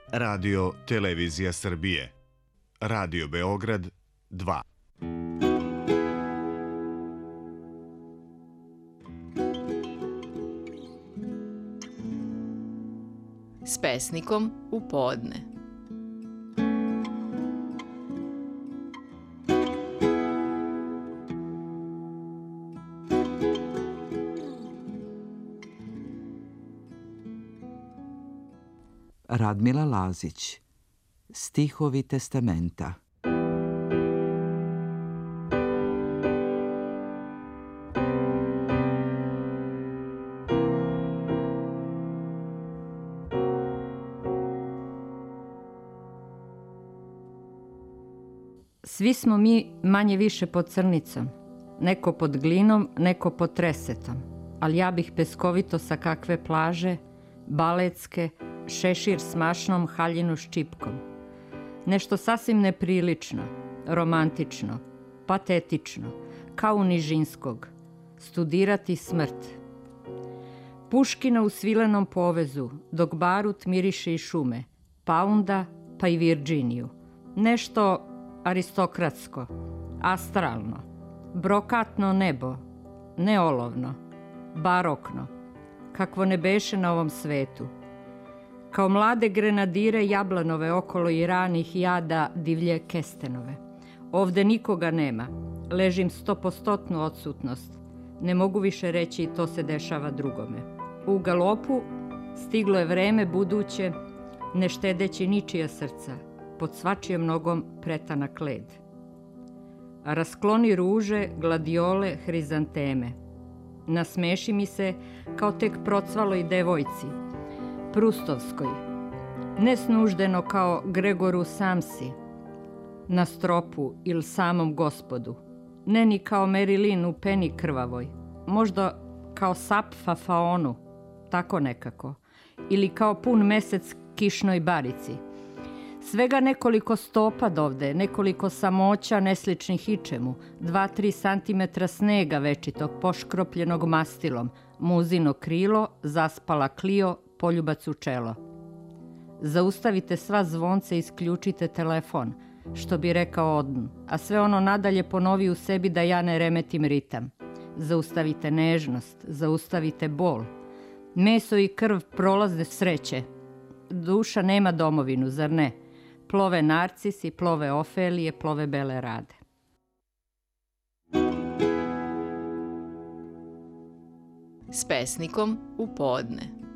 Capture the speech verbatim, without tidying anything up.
Radio Televizija Srbije. Radio Beograd dva. S pesnikom u podne. Radmila Lazić. Stihovi testamenta. Svi smo mi manje više pod crnicom, neko pod glinom, neko pod tresetom, ali ja bih peskovito sa kakve plaže, baletske, šešir s mašnom, haljinu s čipkom. Nešto sasvim neprilično, romantično, patetično, kao u Nižinskog, studirati smrt. Puškina u svilenom povezu, dok barut miriše i šume, Paunda pa i Virginiju. Nešto aristokratsko, astralno, brokatno nebo, neolovno, barokno, kakvo ne beše na ovom svetu. Kao mlade grenadire jablanove okolo i ranih jada divlje kestenove. Ovde nikoga nema, ležim stopostotnu odsutnost. Ne mogu više reći to se dešava drugome. U galopu stiglo je vreme buduće, ne štedeći ničija srca, pod svačijom nogom pretanak led. Raskloni ruže, gladiole, hrizanteme. Nasmeši mi se kao tek procvaloj devojci, Prustovskoj, nesnuždeno kao Gregoru Samsi, na stropu ili samom Gospodu, ne ni kao Merilin u peni krvavoj, možda kao sap Fafaonu, tako nekako, ili kao pun mesec kišnoj barici. Svega nekoliko stopa dovde, nekoliko samoća nesličnih ičemu, dva, tri santimetra snega večitog, poškropljenog mastilom, muzino krilo, zaspala klio, poljubac u čelo. Zaustavite sva zvonce i isključite telefon, što bi rekao Odn, a sve ono nadalje ponovi u sebi da ja ne remetim ritam. Zaustavite nežnost, zaustavite bol. Meso i krv prolazne sreće. Duša nema domovinu, zar ne? Plove narcisi, plove ofelije, plove bele rade. S pesnikom u podne.